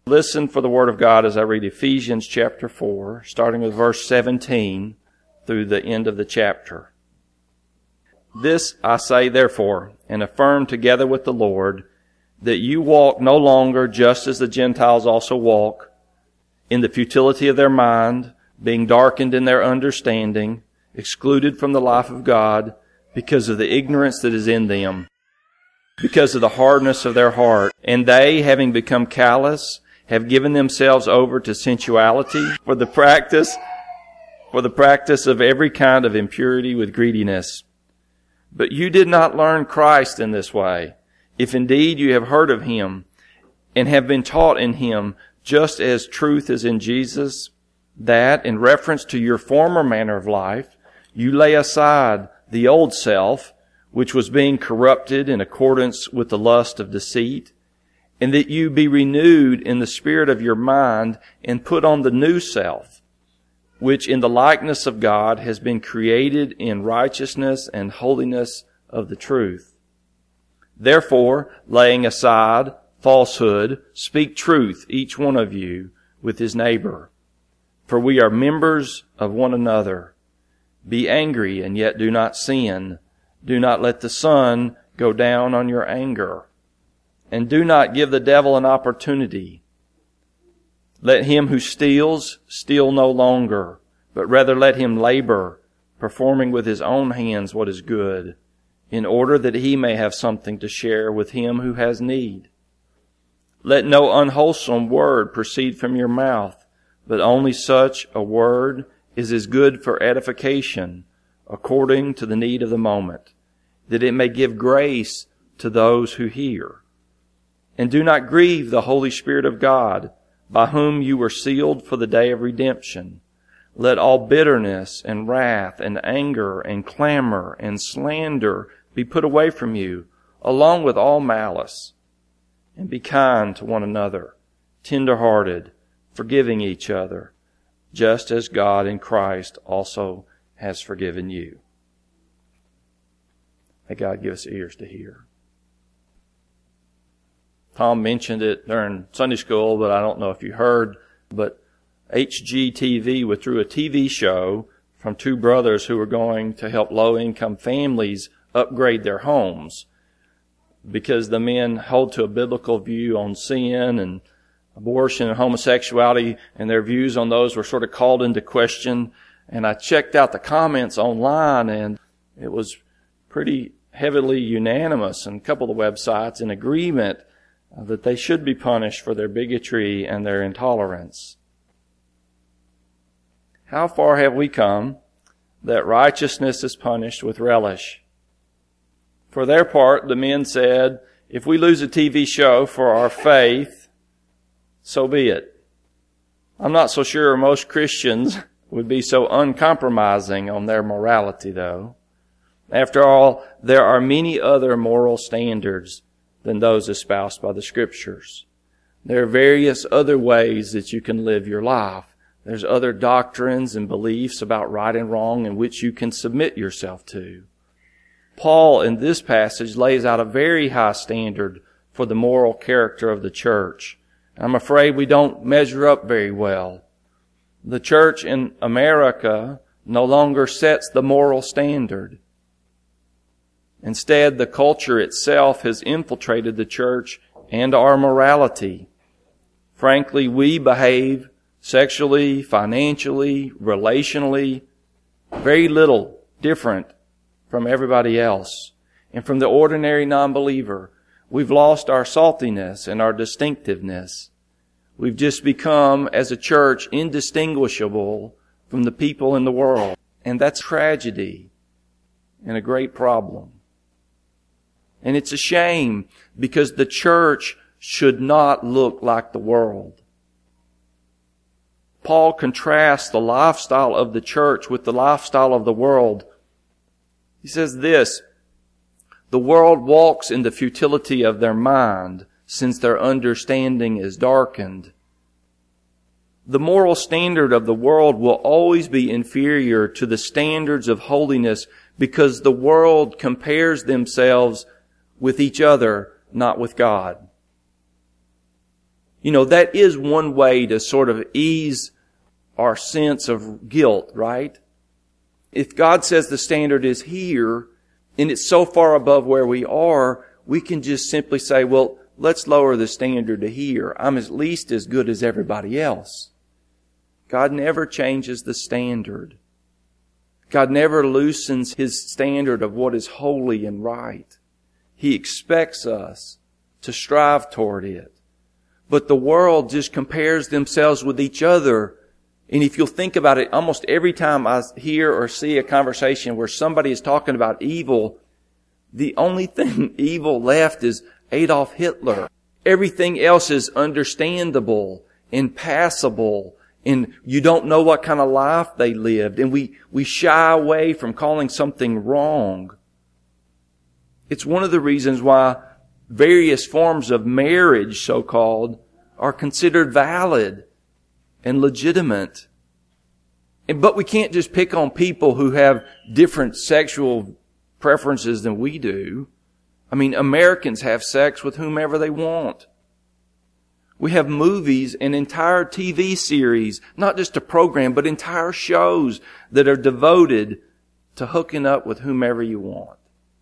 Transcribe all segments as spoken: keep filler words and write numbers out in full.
Listen for the Word of God as I read Ephesians chapter four, starting with verse seventeen through the end of the chapter. This I say therefore, and affirm together with the Lord, that you walk no longer just as the Gentiles also walk, in the futility of their mind, being darkened in their understanding, excluded from the life of God, because of the ignorance that is in them, because of the hardness of their heart. And they, having become callous, have given themselves over to sensuality for the practice, for the practice of every kind of impurity with greediness. But you did not learn Christ in this way, if indeed you have heard of Him, and have been taught in Him, just as truth is in Jesus, that, in reference to your former manner of life, you lay aside the old self, which was being corrupted in accordance with the lust of deceit, and that you be renewed in the spirit of your mind, and put on the new self, which in the likeness of God has been created in righteousness and holiness of the truth. Therefore, laying aside falsehood, speak truth, each one of you, with his neighbor. For we are members of one another. Be angry, and yet do not sin. Do not let the sun go down on your anger. And do not give the devil an opportunity. Let him who steals, steal no longer, but rather let him labor, performing with his own hands what is good, in order that he may have something to share with him who has need. Let no unwholesome word proceed from your mouth, but only such a word as is good for edification, according to the need of the moment, that it may give grace to those who hear. And do not grieve the Holy Spirit of God, by whom you were sealed for the day of redemption. Let all bitterness and wrath and anger and clamor and slander be put away from you, along with all malice. And be kind to one another, tender-hearted, forgiving each other, just as God in Christ also has forgiven you. May God give us ears to hear. Tom mentioned it during Sunday school, but I don't know if you heard, but H G T V withdrew a T V show from two brothers who were going to help low-income families upgrade their homes, because the men hold to a biblical view on sin and abortion and homosexuality, and their views on those were sort of called into question. And I checked out the comments online, and it was pretty heavily unanimous on a couple of the websites in agreement that they should be punished for their bigotry and their intolerance. How far have we come that righteousness is punished with relish? For their part, the men said, if we lose a T V show for our faith, so be it. I'm not so sure most Christians would be so uncompromising on their morality, though. After all, there are many other moral standards than those espoused by the Scriptures. There are various other ways that you can live your life. There's other doctrines and beliefs about right and wrong in which you can submit yourself to. Paul, in this passage, lays out a very high standard for the moral character of the church. I'm afraid we don't measure up very well. The church in America no longer sets the moral standard. Instead, the culture itself has infiltrated the church and our morality. Frankly, we behave sexually, financially, relationally, very little different from everybody else. And from the ordinary non-believer, we've lost our saltiness and our distinctiveness. We've just become, as a church, indistinguishable from the people in the world. And that's tragedy and a great problem. And it's a shame, because the church should not look like the world. Paul contrasts the lifestyle of the church with the lifestyle of the world. He says this, the world walks in the futility of their mind, since their understanding is darkened. The moral standard of the world will always be inferior to the standards of holiness, because the world compares themselves with each other, not with God. You know, that is one way to sort of ease our sense of guilt, right? If God says the standard is here, and it's so far above where we are, we can just simply say, well, let's lower the standard to here. I'm at least as good as everybody else. God never changes the standard. God never loosens His standard of what is holy and right. He expects us to strive toward it. But the world just compares themselves with each other. And if you'll think about it, almost every time I hear or see a conversation where somebody is talking about evil, the only thing evil left is Adolf Hitler. Everything else is understandable and passable, and you don't know what kind of life they lived, and we, we shy away from calling something wrong. It's one of the reasons why various forms of marriage, so-called, are considered valid and legitimate. And, but we can't just pick on people who have different sexual preferences than we do. I mean, Americans have sex with whomever they want. We have movies and entire T V series, not just a program, but entire shows that are devoted to hooking up with whomever you want.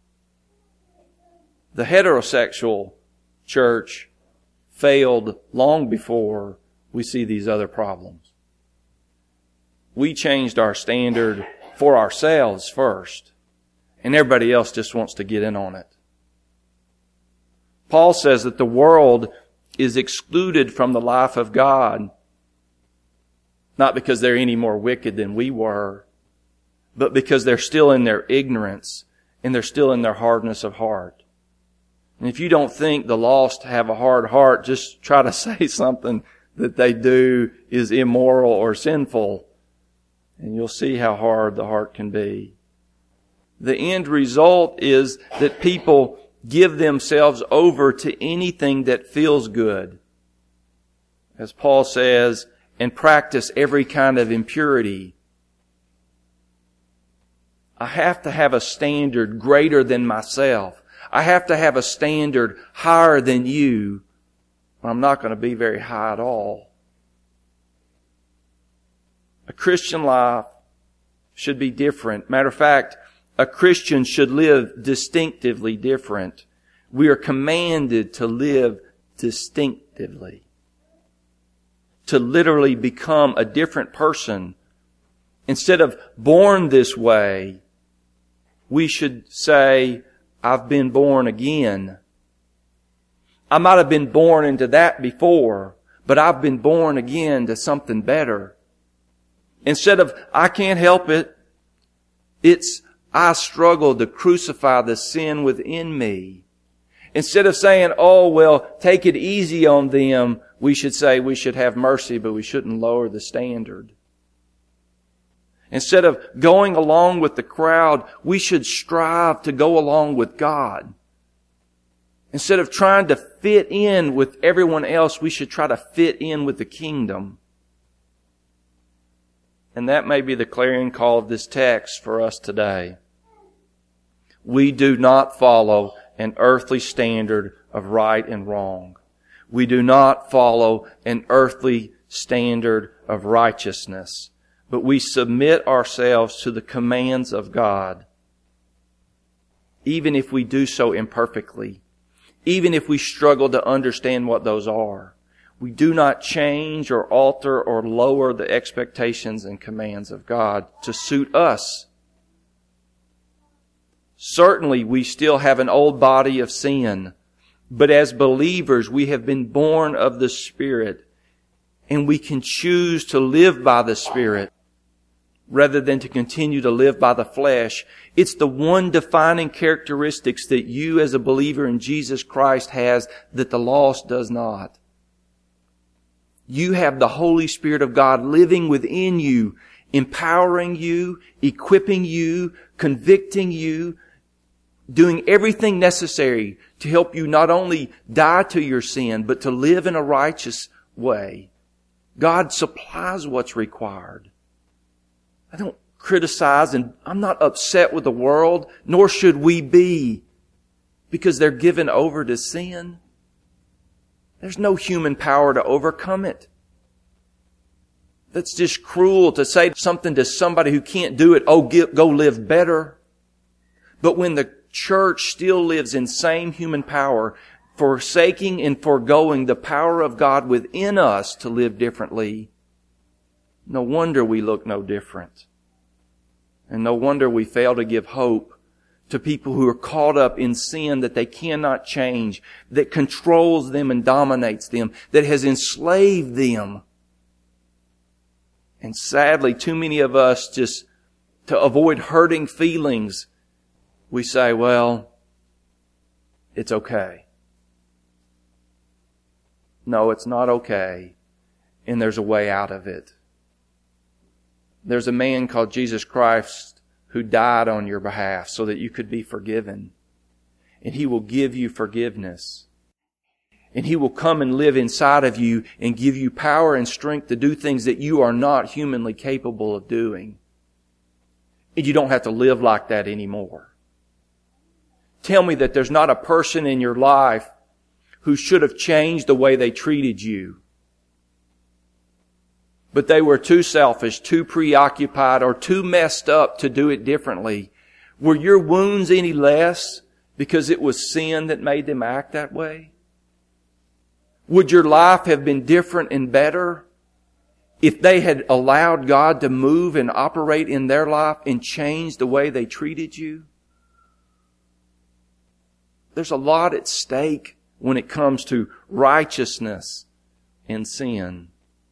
The heterosexual church failed long before we see these other problems. We changed our standard for ourselves first, and everybody else just wants to get in on it. Paul says that the world is excluded from the life of God, not because they're any more wicked than we were, but because they're still in their ignorance and they're still in their hardness of heart. And if you don't think the lost have a hard heart, just try to say something that they do is immoral or sinful, and you'll see how hard the heart can be. The end result is that people give themselves over to anything that feels good, as Paul says, and practice every kind of impurity. I have to have a standard greater than myself. I have to have a standard higher than you, or I'm not going to be very high at all. A Christian life should be different. Matter of fact, a Christian should live distinctively different. We are commanded to live distinctively. To literally become a different person. Instead of born this way, we should say, I've been born again. I might have been born into that before, but I've been born again to something better. Instead of, I can't help it, it's, I struggle to crucify the sin within me. Instead of saying, oh, well, take it easy on them, we should say we should have mercy, but we shouldn't lower the standard. Instead of going along with the crowd, we should strive to go along with God. Instead of trying to fit in with everyone else, we should try to fit in with the kingdom. And that may be the clarion call of this text for us today. We do not follow an earthly standard of right and wrong. We do not follow an earthly standard of righteousness, but we submit ourselves to the commands of God, even if we do so imperfectly, even if we struggle to understand what those are. We do not change or alter or lower the expectations and commands of God to suit us. Certainly, we still have an old body of sin, but as believers, we have been born of the Spirit, and we can choose to live by the Spirit rather than to continue to live by the flesh. It's the one defining characteristics that you as a believer in Jesus Christ has that the lost does not. You have the Holy Spirit of God living within you, empowering you, equipping you, convicting you, doing everything necessary to help you not only die to your sin, but to live in a righteous way. God supplies what's required. I don't criticize, and I'm not upset with the world, nor should we be, because they're given over to sin. There's no human power to overcome it. That's just cruel to say something to somebody who can't do it. Oh, get, go live better. But when the church still lives in same human power, forsaking and foregoing the power of God within us to live differently, no wonder we look no different. And no wonder we fail to give hope to people who are caught up in sin that they cannot change, that controls them and dominates them, that has enslaved them. And sadly, too many of us, just to avoid hurting feelings, we say, well, it's okay. No, it's not okay. And there's a way out of it. There's a man called Jesus Christ who died on your behalf so that you could be forgiven. And He will give you forgiveness. And He will come and live inside of you and give you power and strength to do things that you are not humanly capable of doing. And you don't have to live like that anymore. Tell me that there's not a person in your life who should have changed the way they treated you. But they were too selfish, too preoccupied, or too messed up to do it differently. Were your wounds any less because it was sin that made them act that way? Would your life have been different and better if they had allowed God to move and operate in their life and change the way they treated you? There's a lot at stake when it comes to righteousness and sin.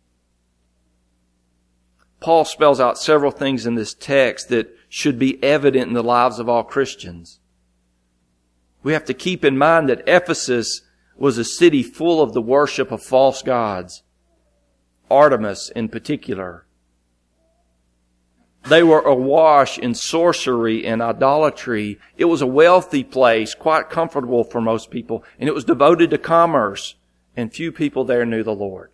Paul spells out several things in this text that should be evident in the lives of all Christians. We have to keep in mind that Ephesus was a city full of the worship of false gods, Artemis in particular. They were awash in sorcery and idolatry. It was a wealthy place, quite comfortable for most people, and it was devoted to commerce, and few people there knew the Lord.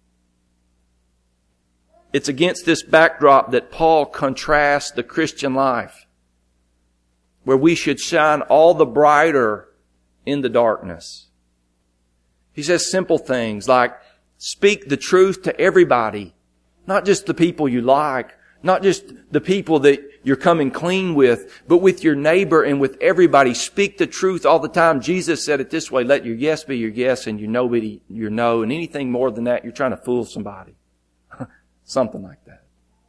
It's against this backdrop that Paul contrasts the Christian life, where we should shine all the brighter in the darkness. He says simple things like, speak the truth to everybody, not just the people you like, not just the people that you're coming clean with, but with your neighbor and with everybody. Speak the truth all the time. Jesus said it this way, let your yes be your yes and your no be your no, and anything more than that, you're trying to fool somebody. Something like that.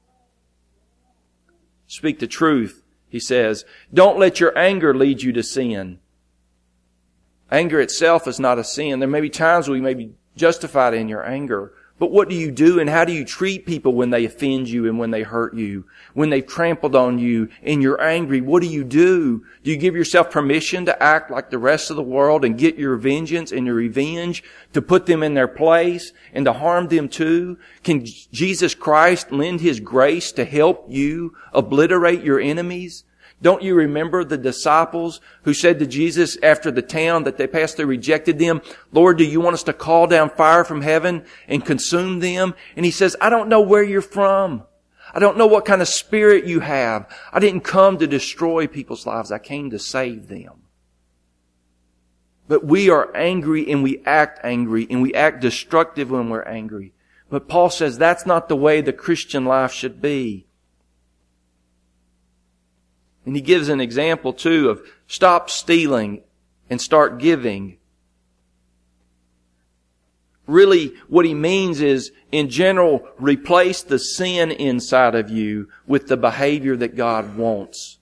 Speak the truth, he says. Don't let your anger lead you to sin. Anger itself is not a sin. There may be times we may be justified in your anger. But what do you do and how do you treat people when they offend you and when they hurt you? When they've trampled on you and you're angry, what do you do? Do you give yourself permission to act like the rest of the world and get your vengeance and your revenge, to put them in their place and to harm them too? Can Jesus Christ lend His grace to help you obliterate your enemies? Don't you remember the disciples who said to Jesus after the town that they passed through rejected them, Lord, do you want us to call down fire from heaven and consume them? And He says, I don't know where you're from. I don't know what kind of spirit you have. I didn't come to destroy people's lives. I came to save them. But we are angry and we act angry and we act destructive when we're angry. But Paul says that's not the way the Christian life should be. And he gives an example too of stop stealing and start giving. Really, what he means is, in general, replace the sin inside of you with the behavior that God wants.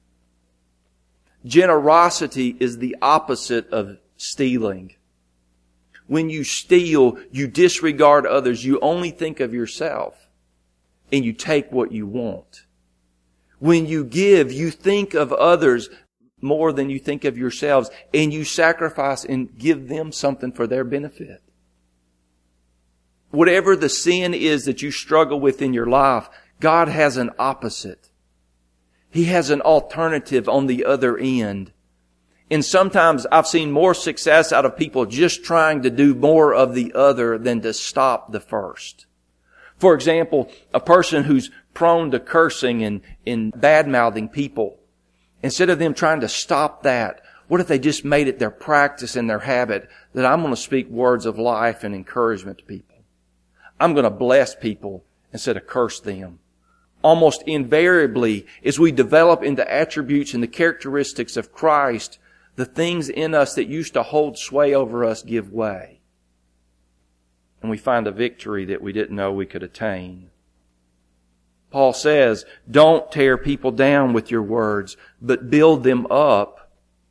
Generosity is the opposite of stealing. When you steal, you disregard others. You only think of yourself. And you take what you want. When you give, you think of others more than you think of yourselves. And you sacrifice and give them something for their benefit. Whatever the sin is that you struggle with in your life, God has an opposite. He has an alternative on the other end. And sometimes I've seen more success out of people just trying to do more of the other than to stop the first. For example, a person who's prone to cursing and, and bad-mouthing people, instead of them trying to stop that, What if they just made it their practice and their habit that I'm going to speak words of life and encouragement to people? I'm going to bless people instead of curse them. Almost invariably, as we develop into attributes and the characteristics of Christ, the things in us that used to hold sway over us give way. And we find a victory that we didn't know we could attain. Paul says, don't tear people down with your words, but build them up.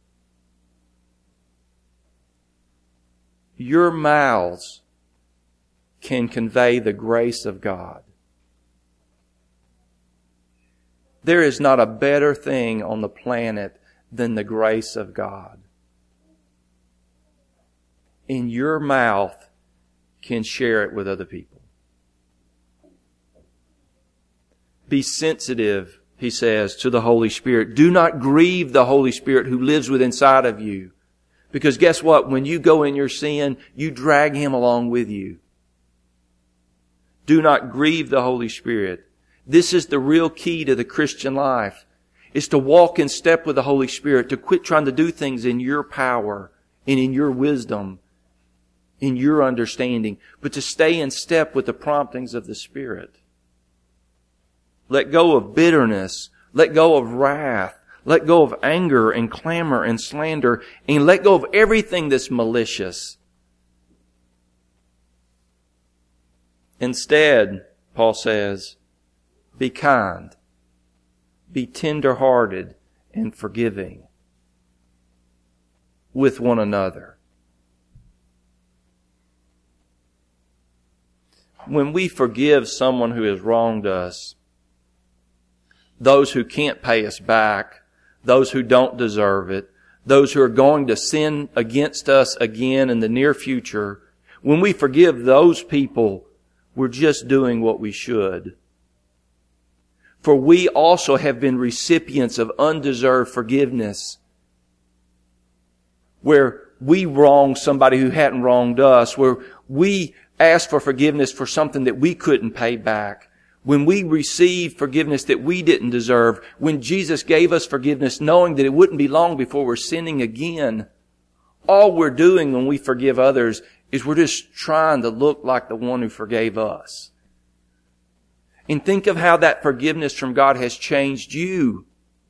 Your mouths can convey the grace of God. There is not a better thing on the planet than the grace of God. And your mouth can share it with other people. Be sensitive, he says, to the Holy Spirit. Do not grieve the Holy Spirit who lives within inside of you. Because guess what? When you go in your sin, you drag Him along with you. Do not grieve the Holy Spirit. This is the real key to the Christian life. Is to walk in step with the Holy Spirit. To quit trying to do things in your power and in your wisdom, in your understanding. But to stay in step with the promptings of the Spirit. Let go of bitterness. Let go of wrath. Let go of anger and clamor and slander. And let go of everything that's malicious. Instead, Paul says, be kind. Be tender-hearted and forgiving with one another. When we forgive someone who has wronged us, those who can't pay us back, those who don't deserve it, those who are going to sin against us again in the near future, when we forgive those people, we're just doing what we should. For we also have been recipients of undeserved forgiveness, where we wronged somebody who hadn't wronged us, where we asked for forgiveness for something that we couldn't pay back. When we received forgiveness that we didn't deserve, when Jesus gave us forgiveness knowing that it wouldn't be long before we're sinning again, all we're doing when we forgive others is we're just trying to look like the one who forgave us. And think of how that forgiveness from God has changed you.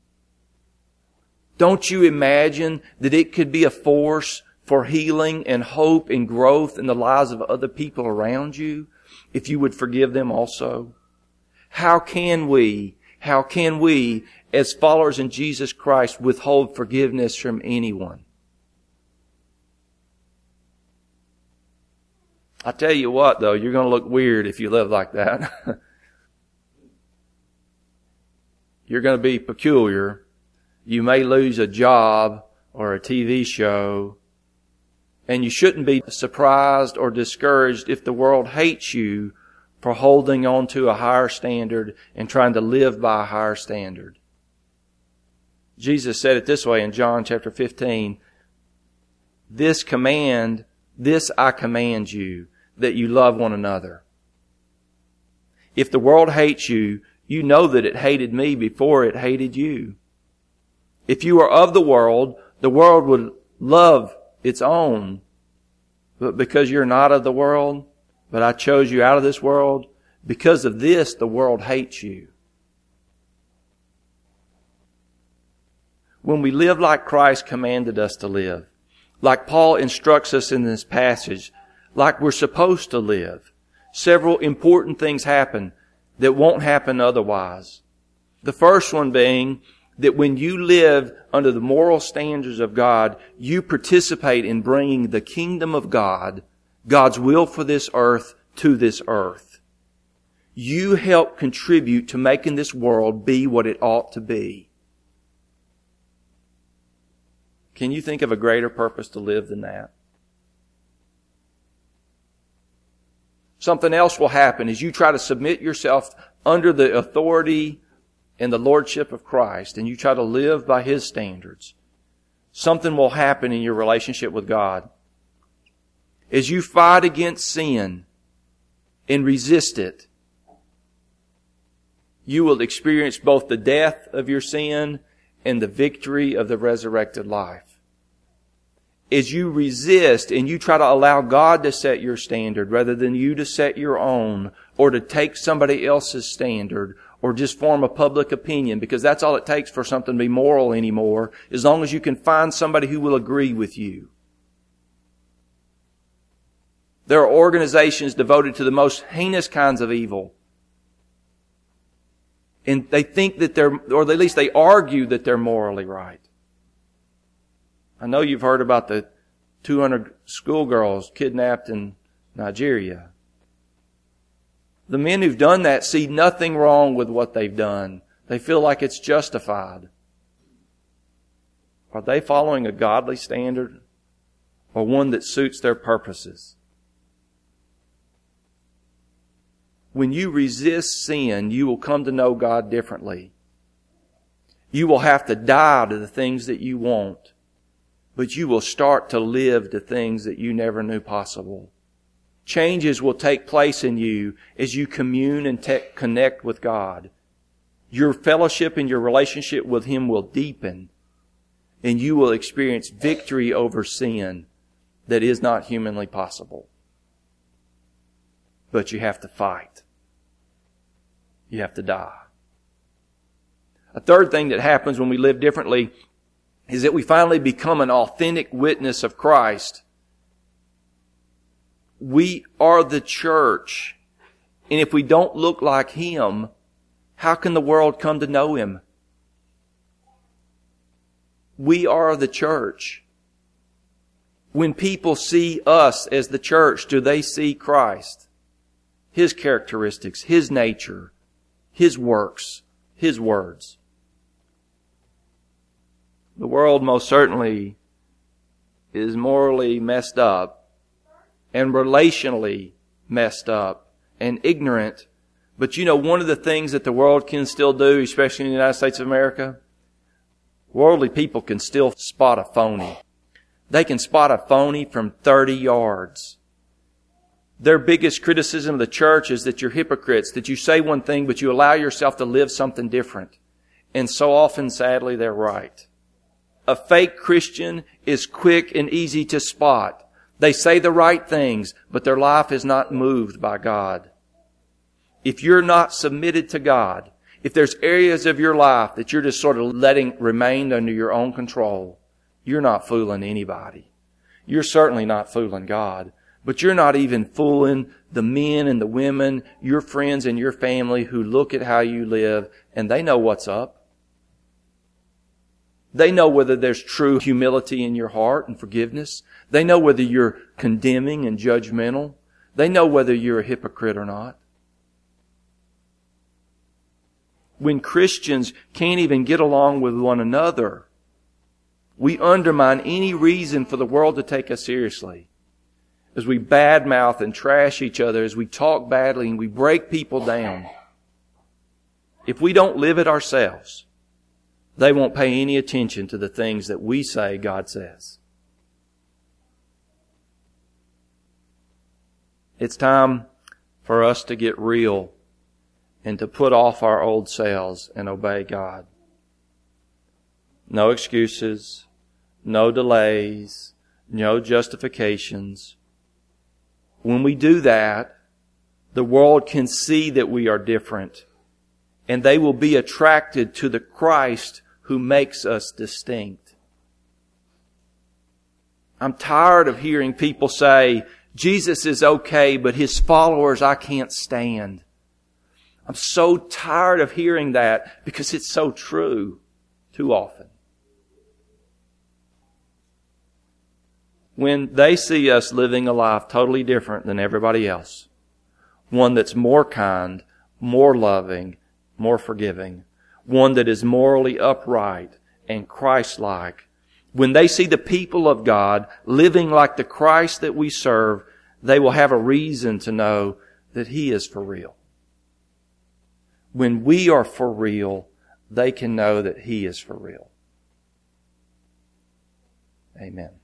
Don't you imagine that it could be a force for healing and hope and growth in the lives of other people around you if you would forgive them also? How can we, how can we, as followers in Jesus Christ, withhold forgiveness from anyone? I tell you what, though, you're going to look weird if you live like that. You're going to be peculiar. You may lose a job or a T V show. And you shouldn't be surprised or discouraged if the world hates you for holding on to a higher standard and trying to live by a higher standard. Jesus said it this way in John chapter fifteen. This command, this I command you, that you love one another. If the world hates you, you know that it hated me before it hated you. If you are of the world, the world would love its own. But because you're not of the world, but I chose you out of this world, because of this, the world hates you. When we live like Christ commanded us to live, like Paul instructs us in this passage, like we're supposed to live, several important things happen that won't happen otherwise. The first one being that when you live under the moral standards of God, you participate in bringing the kingdom of God, God's will for this earth, to this earth. You help contribute to making this world be what it ought to be. Can you think of a greater purpose to live than that? Something else will happen as you try to submit yourself under the authority and the lordship of Christ, and you try to live by His standards. Something will happen in your relationship with God. As you fight against sin and resist it, you will experience both the death of your sin and the victory of the resurrected life. is you resist and you try to allow God to set your standard rather than you to set your own, or to take somebody else's standard, or just form a public opinion, because that's all it takes for something to be moral anymore, as long as you can find somebody who will agree with you. There are organizations devoted to the most heinous kinds of evil. And they think that they're, or at least they argue that they're morally right. I know you've heard about the two hundred schoolgirls kidnapped in Nigeria. The men who've done that see nothing wrong with what they've done. They feel like it's justified. Are they following a godly standard, or one that suits their purposes? When you resist sin, you will come to know God differently. You will have to die to the things that you want, but you will start to live the things that you never knew possible. Changes will take place in you as you commune and te- connect with God. Your fellowship and your relationship with Him will deepen, and you will experience victory over sin that is not humanly possible. But you have to fight. You have to die. A third thing that happens when we live differently is that we finally become an authentic witness of Christ. We are the church. And if we don't look like Him, how can the world come to know Him? We are the church. When people see us as the church, do they see Christ? His characteristics, His nature, His works, His words. The world most certainly is morally messed up and relationally messed up and ignorant. But you know, one of the things that the world can still do, especially in the United States of America, worldly people can still spot a phony. They can spot a phony from thirty yards. Their biggest criticism of the church is that you're hypocrites, that you say one thing, but you allow yourself to live something different. And so often, sadly, they're right. A fake Christian is quick and easy to spot. They say the right things, but their life is not moved by God. If you're not submitted to God, if there's areas of your life that you're just sort of letting remain under your own control, you're not fooling anybody. You're certainly not fooling God. But you're not even fooling the men and the women, your friends and your family, who look at how you live, and they know what's up. They know whether there's true humility in your heart and forgiveness. They know whether you're condemning and judgmental. They know whether you're a hypocrite or not. When Christians can't even get along with one another, we undermine any reason for the world to take us seriously. As we badmouth and trash each other, as we talk badly and we break people down. If we don't live it ourselves, they won't pay any attention to the things that we say God says. It's time for us to get real and to put off our old selves and obey God. No excuses, no delays, no justifications. When we do that, the world can see that we are different, and they will be attracted to the Christ who makes us distinct. I'm tired of hearing people say, Jesus is okay, but His followers I can't stand. I'm so tired of hearing that, because it's so true too often. When they see us living a life totally different than everybody else, one that's more kind, more loving, more forgiving, one that is morally upright and Christ-like, when they see the people of God living like the Christ that we serve, they will have a reason to know that He is for real. When we are for real, they can know that He is for real. Amen.